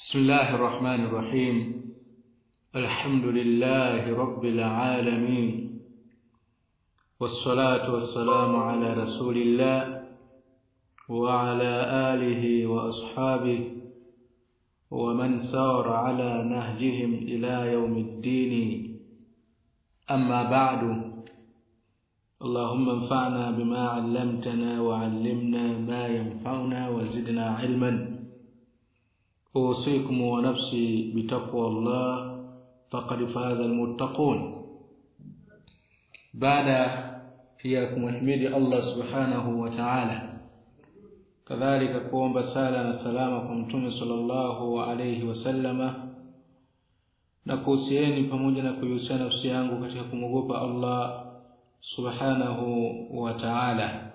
بسم الله الرحمن الرحيم. الحمد لله رب العالمين، والصلاة والسلام على رسول الله وعلى آله وأصحابه ومن سار على نهجهم إلى يوم الدين. أما بعد، اللهم انفعنا بما علمتنا وعلمنا ما ينفعنا وزدنا علما. أوصيكم ونفسي بتقوى الله فقد فاز المتقون. بعد فيكم حميد الله سبحانه وتعالى، كذلك kuomba sala na salama kwa Mtume sallallahu alayhi wasallama, na kuhusieni pamoja na kuhusiana nafsi yangu katika kumwogopa Allah subhanahu wa ta'ala.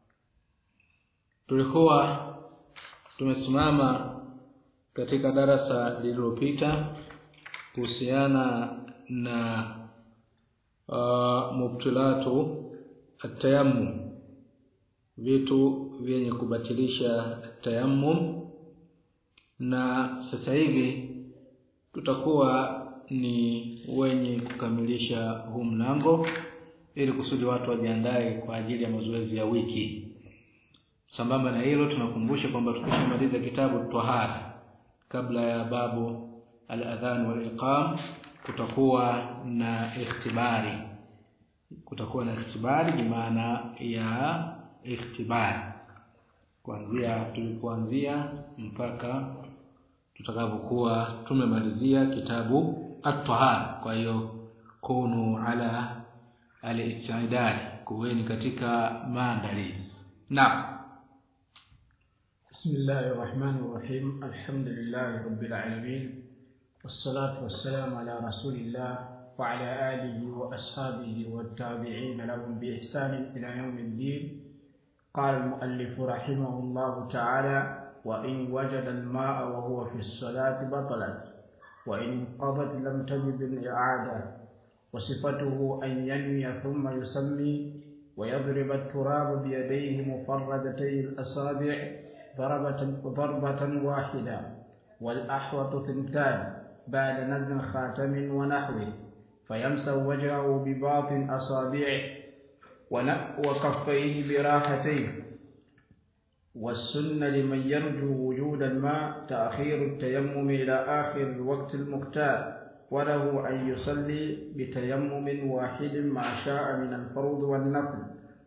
Tulikuwa tumesimama katika darasa lililopita kuhusiana na mubtilatu at-tayammum, vitu vyenye kubatilisha tayammum, na sasa hivi tutakuwa ni wenye kukamilisha huu mlango ili kusudi watu wajiandae kwa ajili ya mazoezi ya wiki. Sambamba na hilo, tunakumbusha kwamba tukishamaliza kitabu tahara, kabla ya babu al-adhan wal-iqam, kutakuwa na ikhtibari. Kutakuwa na ikhtibari kwa maana ya ikhtibari kuanzia tulipoanzia mpaka tutakapokuwa tumemalizia kitabu at-tahara. Kwa hiyo kunu ala al-istidad, kuweni katika maandalizi. Naam. بسم الله الرحمن الرحيم. الحمد لله رب العالمين، والصلاة والسلام على رسول الله وعلى آله وأصحابه والتابعين لهم بإحسان إلى يوم الدين. قال المؤلف رحمه الله تعالى: وإن وجد الماء وهو في الصلاة بطلت، وإن انقضت لم تجب الإعادة. وصفته أن ينوي ثم يسمي ويضرب التراب بيديه مفردتي الأصابع ضربة واحدة، والأحوط ثنتان بعد نزع خاتم ونحوه، فيمسح وجهه بباطن أصابعه وكفيه براحتيه. والسنة لمن يرجو وجود الماء تأخير التيمم إلى آخر الوقت المختار، وله أن يصلي بتيمم واحد ما شاء من الفرض والنفل،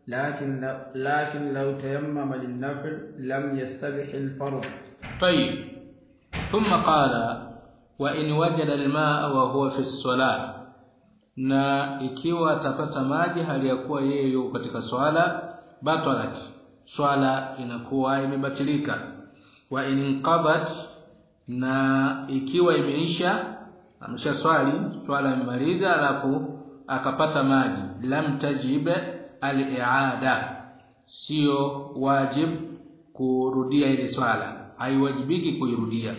لكن لو تيمم للنفل لم يستبح الفرض. طيب، ثم قال: وإن وجد الماء وهو في الصلاة، na ikiwa atapata maji hali ya kuwa yeye yuko katika swala, batalat, swala inakuwa imebatilika. Wa in qabat, na ikiwa imeisha, amesha swala imemaliza alafu akapata maji, lam tajib al-i'ada, sio wajib kurudia ile swala, haiwajibiki kuirudia.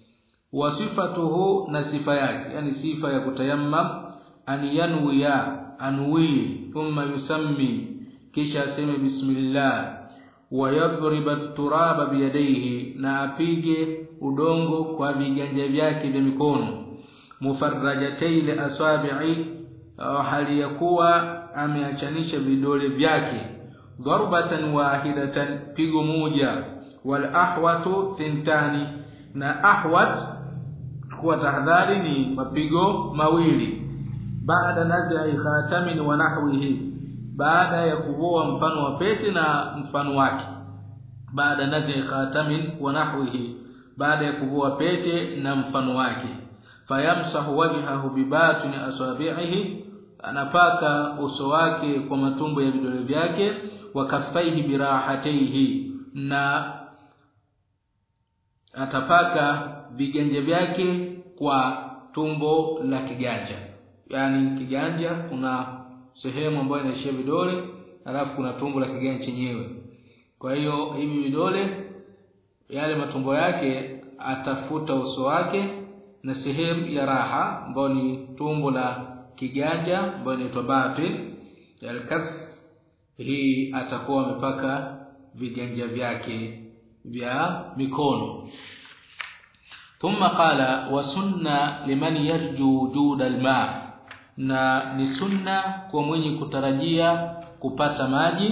Wasifatuhu, na sifa yake, yani sifa ya kutayammam, an yanwiya, anwi, thumma yusammi, kisha aseme bismillah, wa yadhriba at-turaba biyadayhi, na apige udongo kwa viganja vyake vya mikono, mufarrajatay al-asabi'i, hali ya kuwa ameachanisha vidole vyake, darbatan wahidatan, pigo moja, wal ahwatu thintani, na ahwat kwa tahadhari ni mapigo mawili, baada nadhi khatamin wa nahwihi, baada ya kuvua mfano wa pete na mfano wake. Baada nadhi khatamin wa nahwihi, baada ya kuvua pete na mfano wake. Fayamsahu wajhahu bibatni asabi'ihi, anapaka uso wake kwa matumbo ya vidole vyake, wa kaffaihi birahataihi, na atapaka viganja vyake kwa tumbo la kiganja. Yani kiganja kuna sehemu ambayo inaishia vidole, alafu kuna tumbo la kiganja chenyewe. Kwa hiyo hivi vidole, yale matumbo yake, atafuta uso wake na sehemu ya raha ambayo ni tumbo la kiganja ambayo inaitwa batin al-kaff, hii atakuwa amepaka viganja vyake vya mikono. thumma qala wa sunna liman yarju wujud alma, na ni sunna kwa mwenye kutarajia kupata maji,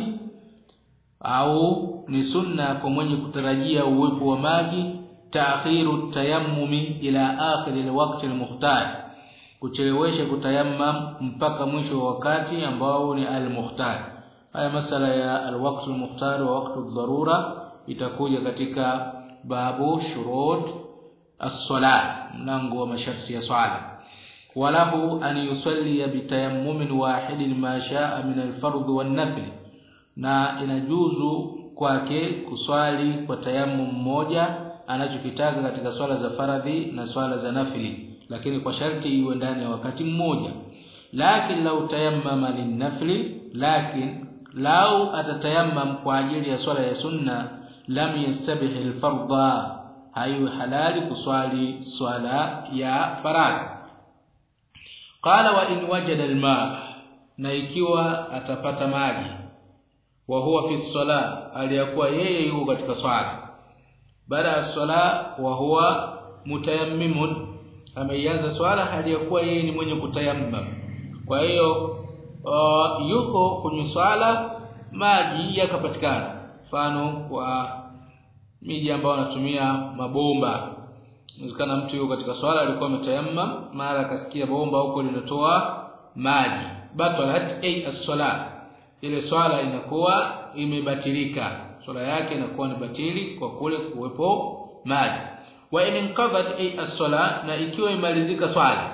au ni sunna kwa mwenye kutarajia uwepo wa maji ta'khiru tayammumi ila akhir alwaqt almukhtar, kuchelewesha kutayammam mpaka mwisho wa wakati ambao ni almukhtar. Haya masala ya alwaqt almukhtar wa waqt ad-darura itakuja katika babu shurut as-salah, mlango wa masharti ya swala. Walahu an yusalli bitayammumin wahidin ma sha'a min al-fardh wan-nafl, na inajuzu kwake kuswali kwa tayammum mmoja anachokitaka katika swala za faradhi na swala za nafili, lakini kwa sharti iwe ndani ya wakati mmoja. Lakini lau tayammama lin-nafli, lakin lau atatayammam kwa ajili ya swala ya sunna, lam yastabih al-fardha, hayu halali kuswali swala ya faradhi. Qala wa in wajada al-ma, na ikiwa atapata maji, wa huwa fi sala, aliyakuwa yeye yuko katika swala, baada ya swala wa huwa mutayammimun, ameanza swala hali ya kuwa yeye ni mwenye kutayammam. Kwa hiyo yuko kwenye swala, maji yakapatikana. Mfano kwa miji ambao wanatumia mabomba, inawezekana mtu yuko katika swala alikuwa ametayammam, mara akasikia bomba huko linatoa maji, batalat as-salat, ile swala inakuwa imebatilika, swala yake inakuwa ni batili kwa kule kuwepo maji. Wa in qadhat as-salat, na ikiwa imalizika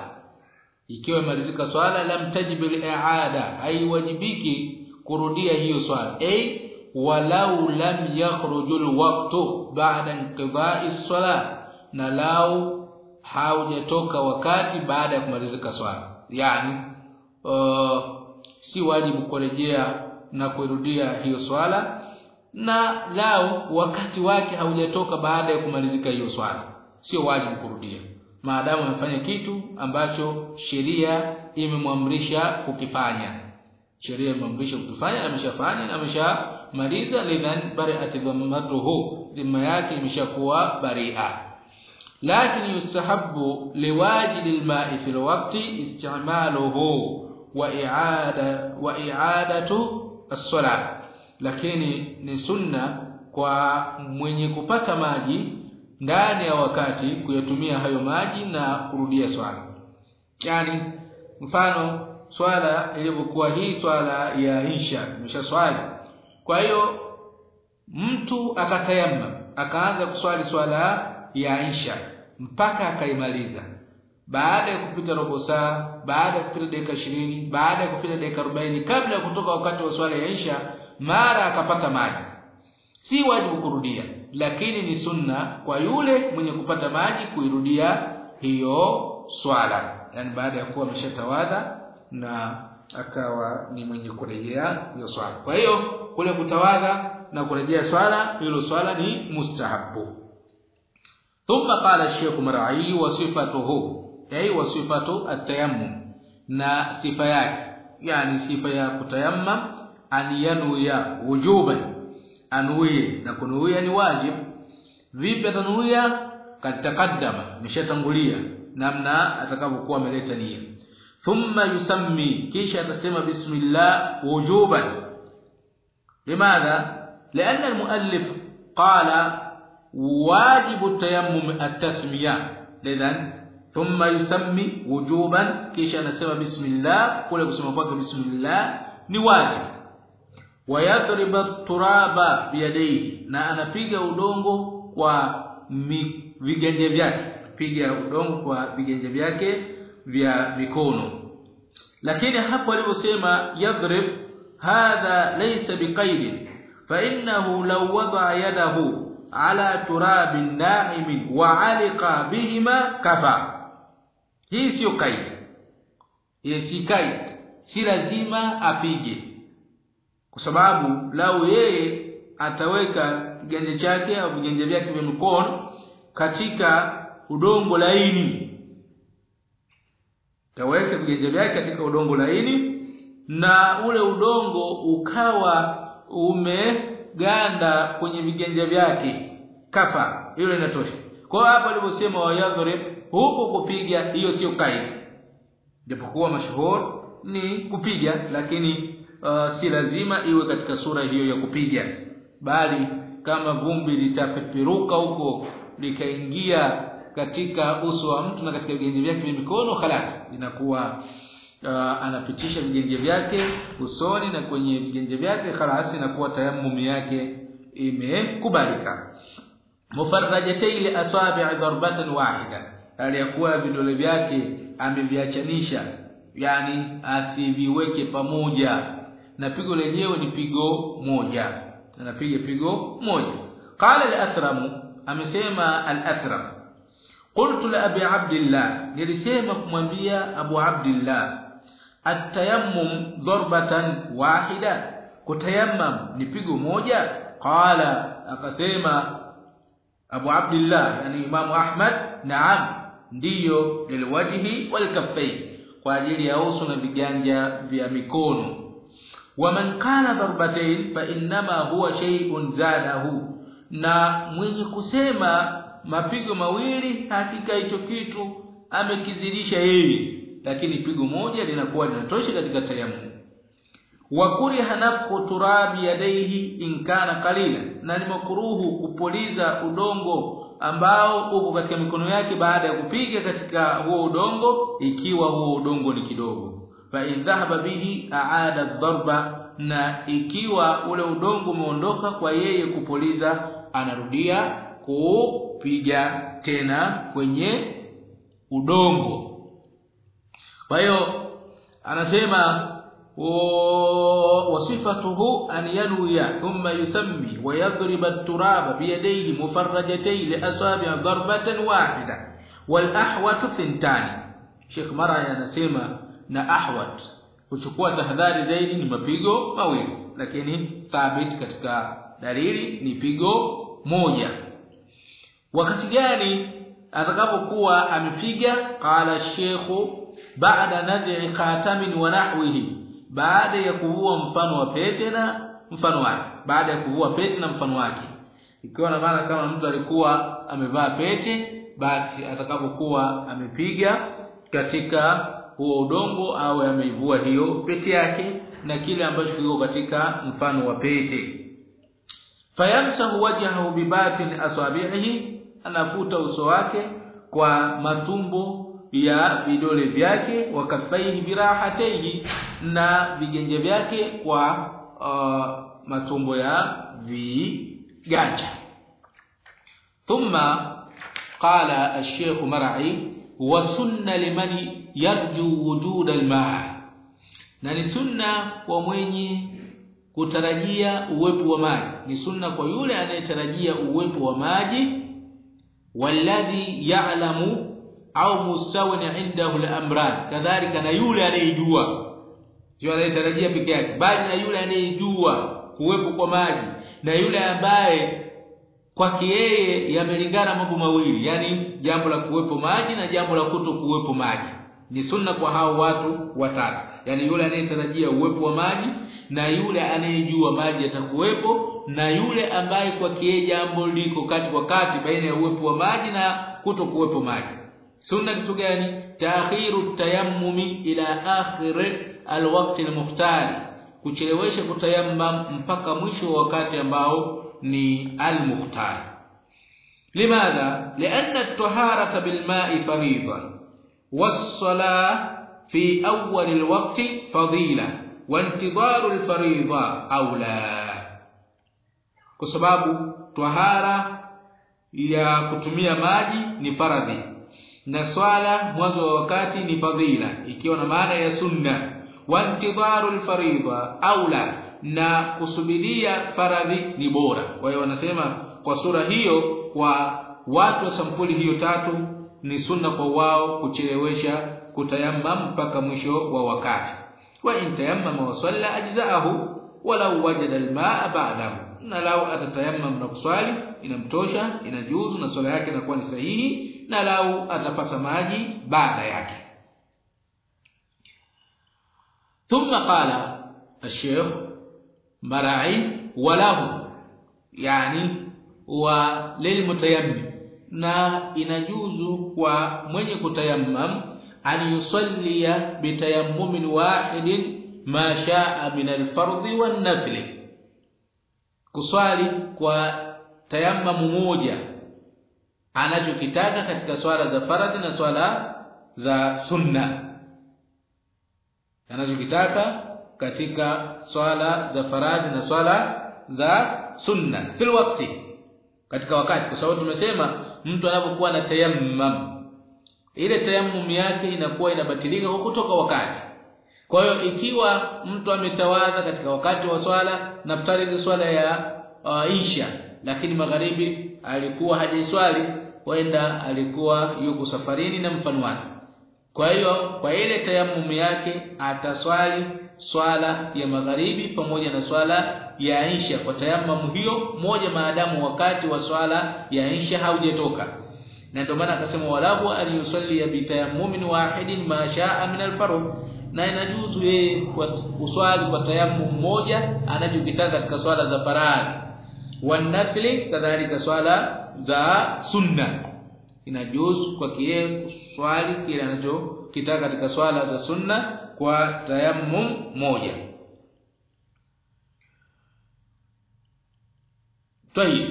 swala, lam tajib al-i'ada, haiwajibiki kurudia hiyo swala. Walau lam yakhruju al-waqtu ba'da inqidha'i as-salat, na lau haujatoka wakati baada ya kumalizika swala, yani si wajibu kurejea na kurudia hiyo swala, na lau wakati wake haujatoka baada ya kumalizika hiyo swala, sio wajibu kurudia, maadamu amefanya kitu ambacho sheria imemwamrisha kukifanya. Sheria imemwamrisha kukifanya, ameshafanya na ameshamaliza, lidhan bari'at dhammatuhu, dhima yake imeshakuwa bari'a. Lakini yustahabbu liwajid alma'i fil waqti isti'maluhu wa i'adatu as-salah, lakini ni sunna kwa mwenye kupata maji ndani ya wakati kuyatumia hayo maji na kurudia swala. Yani mfano swala ilivyokuwa hii swala ya isha, imeshaswali, kwa hiyo mtu akatayammam akaanza kuswali swala ya isha mpaka akaimaliza, baada ya kupita robo saa, baada ya kupita dakika 20, baada ya kupita dakika 40, kabla ya kutoka wakati wa swala ya isha, mara akapata maji, si wajibu kurudia, lakini ni sunna kwa yule mwenye kupata maji kuirudia hiyo swala, yani baada ya kuwa ameshatawadha na akawa ni mwenye kurejea hiyo swala. Kwa hiyo kule kutawadha na kurejea swala, hilo swala ni mustahabu. Thumma qala Sheikh Mar'i wa sifatuhu, wa sifatu at-tayammum, na sifa yake, yani sifa ya kutayammam, an yanwiya wujuban, anwi, na kunuia ni wajib. Vipi atanuia? Kataqaddama, nishatangulia namna atakapokuwa ameleta nia. Thumma yusammi, kisha atasema bismillah wujuban. Limadha? Lianna al-muallif qala wajibu at-tayammum at-tasmiyah, lidhan thumma yusammi wujuban, kisha anasema bismillah, kule kusema kwake bismillah ni wajibu. Wayadribu at-turaba biyadayhi, na anapiga udongo kwa viganja vyake, piga udongo kwa viganja vyake vya mikono. Lakini hapo aliposema yadrib, hadha laysa biqaid, fa innahu law wada'a yadahu ala turabin na'im wa 'aliqa bihima kafa. Hii sio kaid, hii si kaid, si lazima apige, kwa sababu lau yeye ataweka kiganja chake au viganja vyake vya mikono katika udongo laini, taweka viganja vyake katika udongo laini, na ule udongo ukawa umeganda kwenye viganja vyake, kafa, hilo linatosha. Kwa hapo aliposema wayadhrib huko kupiga, hiyo sio kaida, japokuwa mashuhuri ni kupiga, lakini si lazima iwe katika sura hiyo ya kupiga, bali kama vumbi litapeperuka huko likaingia katika uso wa mtu na katika viganja vyake vya mikono, khalas inakuwa anapitisha viganja vyake usoni na kwenye viganja vyake, khalas inakuwa tayammum yake imekubalika. Mufarrajatay asabi' darbatan wahida, aliyakuwa vidole vyake ameviachanisha, yani asiviweke pamoja, na pigo lenyewe ni pigo moja, anapiga pigo moja. Qala al-Athram, amesema al-Athram, qultu li Abi Abdillah, nilisema kumwambia Abu Abdillah, at-tayammum darbatan wahida, kutayammam ni pigo moja? Qala, akasema Abu Abdillah yani Imam Ahmad, naam, ndiyo, lilwajhi walkaffayn, kwa ajili ya uso na viganja vya mikono. Wa man qala darbatayn fa inma huwa shay'un zadahu, na mwenye kusema mapigo mawili hakika hicho kitu amekizidisha yeye, lakini pigo moja linakuwa linatosha katika tayammum. Wa kuriha nafkhu turabi yadayhi in kana qalila, na ni makruhu kupuliza udongo ambao uko katika mikono yake baada ya kupiga katika huo udongo, ikiwa huo udongo ni kidogo. Fa in dhahaba bihi aada ad-darba, na ikiwa ule udongo umeondoka kwa yeye kupuliza, anarudia kupiga tena kwenye udongo. Kwa hiyo anasema wasifatuhu an yanwiya thumma yusammi wa yadhriba at-turaba bi yadayhi mufarrajatayn li asabi' darbatan wahida wal ahwatu thintani. Sheikh Mar'i anasema na ahwat kuchukua tahadhari zaidi ni mapigo mawili, lakini thabit katika dalili ni pigo moja. Wakati gani atakapokuwa amepiga? Qala Sheikh baada naz'i khatamin wa nahwihi, baada ya kuvua mfano wa pete na mfano wake, baada ya kuvua pete na mfano wake. Ikiwa na maana kama mtu alikuwa amevaa pete, basi atakapokuwa amepiga katika huo udongo au ameivua hiyo pete yake na kile ambacho kiko katika mfano wa pete. Fayamsahu wajhahu bibatin asabihi, anafuta uso wake kwa matumbo ya vidole vyake, wakafaihi birahatayhi, na viganja vyake kwa matumbo ya viganja. Thumma qala al-Sheikh Mar'i, wa sunna liman yarju wujud al-ma', na ni sunna kwa mwenye kutarajia uwepo wa maji, ni sunna kwa yule anayetarajia uwepo wa maji. Walladhi ya'lamu au mustawin indahu al-amran, kadhalika na yule anayejua, sio anayetarajia peke yake, bali na yule anayejua kuwepo kwa maji, na yule ambaye kwake yeye yamelingana mambo mawili, yani jambo la kuwepo maji na jambo la kutokuwepo maji. Ni sunna kwa hao watu watatu, yani yule anayetarajia uwepo wa maji, na yule anayejua maji yatakuwepo, na yule ambaye kwake yeye jambo liko kati kwa kati baina ya uwepo wa maji na kutokuwepo maji. Sunna kitu gani? Ta'khiru tayammumi ila akhir alwaqt almukhtar, kuchelewesha kutayammam mpaka mwisho wa wakati ambao ni almukhtar. Limadha? Lianna at-taharata bilma'i fariida was-salah fi awwal alwaqti fadila wa intidaru alfariida awla. Kwa sababu tahara ya kutumia maji ni faradhi na swala mwanzo wa wakati ni fadhila, ikiwa na maana ya sunna. Wa intidaru alfariida aula, na kusubiria faradhi ni bora. Kwa hiyo wanasema kwa sura hiyo, kwa watu wa sampuli hiyo tatu, ni sunna kwa wao kuchelewesha kutayammam mpaka mwisho wa wakati. Wa intayammama wa salla ajzaahu walau wajada almaa ba'dahu, na lau atatayammam na kuswali inamtosha, inajuzu, na swala yake inakuwa ni sahihi, na lau atapata maji baada yake. Thumma qala al-Sheikh Mar'i walahu, yani wa lilmutayammim, na inajuzu kwa mwenye kutayammam an yusallia bitayammumin wahidin ma shaa min al-fardhi wan-nafli, kuswali kwa tayammum moja anachokitaka katika swala za faradhi na swala za sunna, anachokitaka katika swala za faradhi na swala za sunna fil waqti, katika wakati. Kwa sababu tumesema mtu anapokuwa na tayammum, ile tayammum yake inakuwa inabatilika kwa kutoka wakati. Kwa hiyo ikiwa mtu ametawadha katika wakati wa swala, naftari ni swala ya Isha, lakini magharibi alikuwa hajiswali, wenda alikuwa yuko safarini na mfano wake, kwa hiyo kwa ile tayammum yake ataswali swala ya magharibi pamoja na swala ya Isha kwa tayammum hiyo moja, maadamu wakati wa swala ya Isha haujatoka. Na ndio maana akasema walahu an yusalli bi tayammumin wahidin ma shaa min al-fardh, na inajuzu yeye kuswali kwa tayammum moja anachokitaka katika swala za faradhi, wan-nafli kadhalika swala za sunna, inajuzu kwa yeye kuswali kile anachokitaka katika swala za sunna kwa tayammum moja. طيب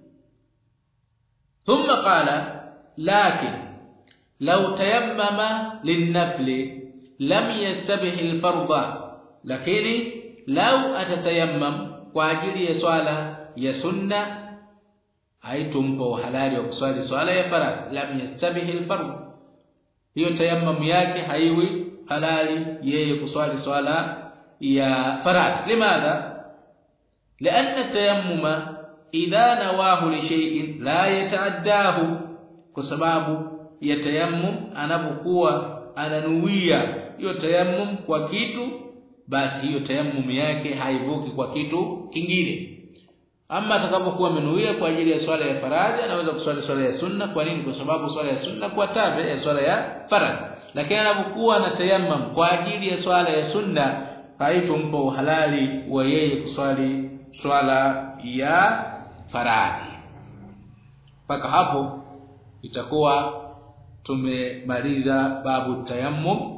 ثم قال لكن لو تيمم للنفل لم يستبح الفرض، lakini لو atatayammam kwa ajili ya swala ya sunna haitumpa halali wa kuswali swala ya faradhi, lam yastabih al-fardh, hiyo tayammum yake haiwi halali yeye kuswali swala ya faradhi. Limadha? لأن التيمم إذا نواه لشيء لا يتعداه، kwa sababu ya tayammum anapokuwa ananuia hiyo tayammum kwa kitu, basi hiyo tayammum yake haivuki kwa kitu kingine. Ama atakapokuwa amenuia kwa ajili ya swala ya faradhi, anaweza kuswali swala ya sunna. Kwa nini? Kwa sababu swala ya sunna kwa tabe ya swala ya faradhi. Lakini anapokuwa na tayammum kwa ajili ya swala ya sunna, haitompa uhalali wa yeye kuswali swala ya faradhi. Mpaka hapo itakuwa tumemaliza babu tayammum,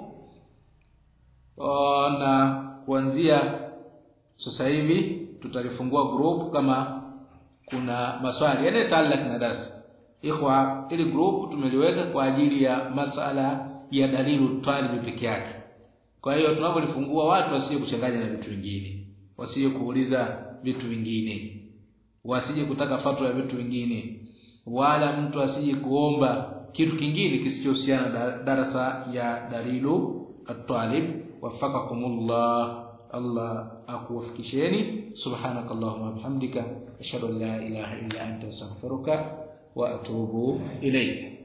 na kuanzia sasa hivi tutalifungua group kama kuna maswali yanayotaalaka na darasa. Ikhwa, ili group tumeliweka kwa ajili ya masala ya dalilu talibi peke yake. Kwa hiyo tunapolifungua watu wasije kuchanganya na vitu vingine, wasije kuuliza vitu vingine, wasije kutaka fatwa ya vitu vingine, wala mtu asije kuomba kitu kingine kisichohusiana na darasa ya dalilu at-talib. Wafaqakumullah, Allah akuwafikisheni. Subhanakallahumma wa bihamdika ashhadu an la ilaha illa anta astaghfiruka wa atubu ilayk.